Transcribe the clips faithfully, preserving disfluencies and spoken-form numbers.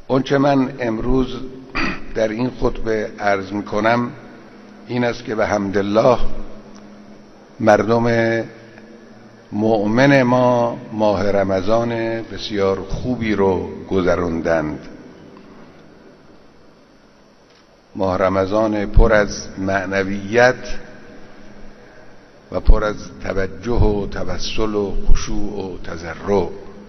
اونچه من امروز در این خطبه عرض میکنم این است که به حمدالله مردم مؤمن ما ماه رمضان بسیار خوبی رو گذراندند. ماه رمضان پر از معنویت و پر از توجه و توسل و خشوع و تضرع.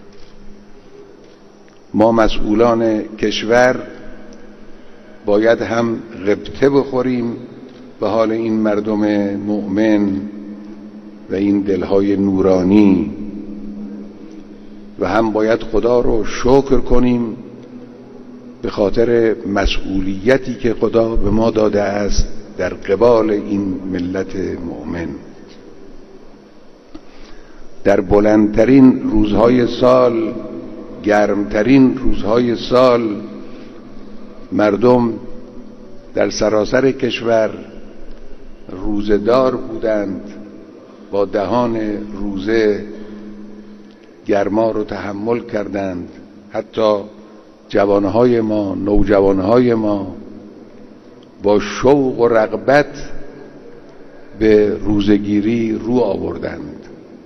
ما مسئولان کشور باید هم غبطه بخوریم به حال این مردم مؤمن و این دلهای نورانی و هم باید خدا رو شکر کنیم به خاطر مسئولیتی که خدا به ما داده است در قبال این ملت مؤمن. در بلندترین روزهای سال، گرمترین روزهای سال، مردم در سراسر کشور روزه‌دار بودند، با دهان روزه گرما رو تحمل کردند. حتی جوانهای ما، نوجوانهای ما با شوق و رغبت به روزگیری رو آوردند.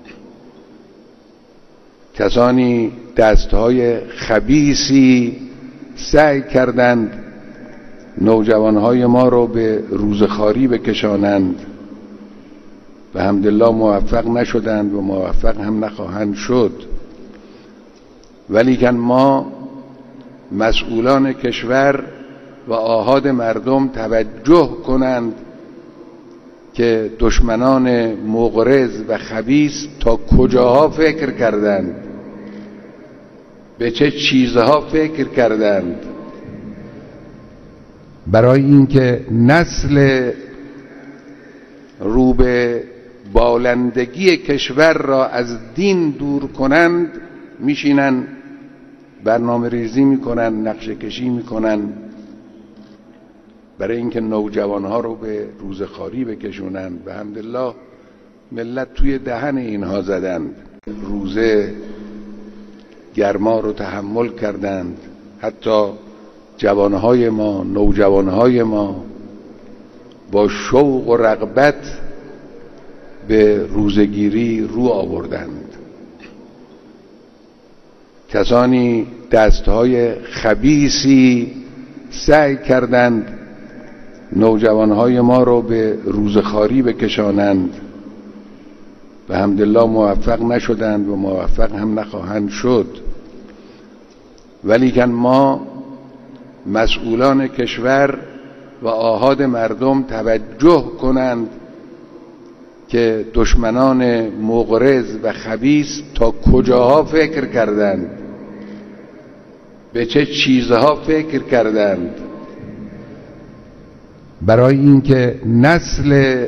کسانی دستهای خبیثی سعی کردند نوجوانهای ما رو به روزخواری بکشانند و الحمدلله موفق نشدند و موفق هم نخواهند شد. ولیکن ما مسئولان کشور و آحاد مردم توجه کنند که دشمنان مغرض و خبیث تا کجاها فکر کردند، به چه چیزها فکر کردند برای اینکه نسل رو به بالندگی کشور را از دین دور کنند. میشینن برنامه ریزی میکنن، نقشه کشی میکنن برای اینکه نوجوانها رو به روزخواری بکشونن. و الحمدلله ملت توی دهن اینها زدند، روزه گرما رو تحمل کردند. حتی جوانهای ما، نوجوانهای ما با شوق و رغبت به روزگیری رو آوردند. کسانی دستهای خبیثی سعی کردند نوجوانهای ما رو به روزخواری بکشانند و الحمدلله موفق نشدند و موفق هم نخواهند شد. ولیکن ما مسئولان کشور و آحاد مردم توجه کنند که دشمنان مغرض و خبیث تا کجاها فکر کردند، به چه چیزها فکر کردند برای اینکه نسل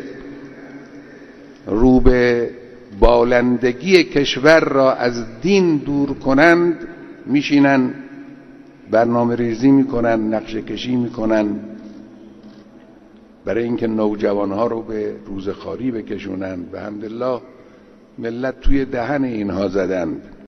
رو به بالندگی کشور را از دین دور کنند. میشینن برنامه ریزی میکنن، نقشه کشی میکنن برای اینکه نوجوانها رو به روزخواری بکشونن و الحمدلله ملت توی دهن اینها زدند.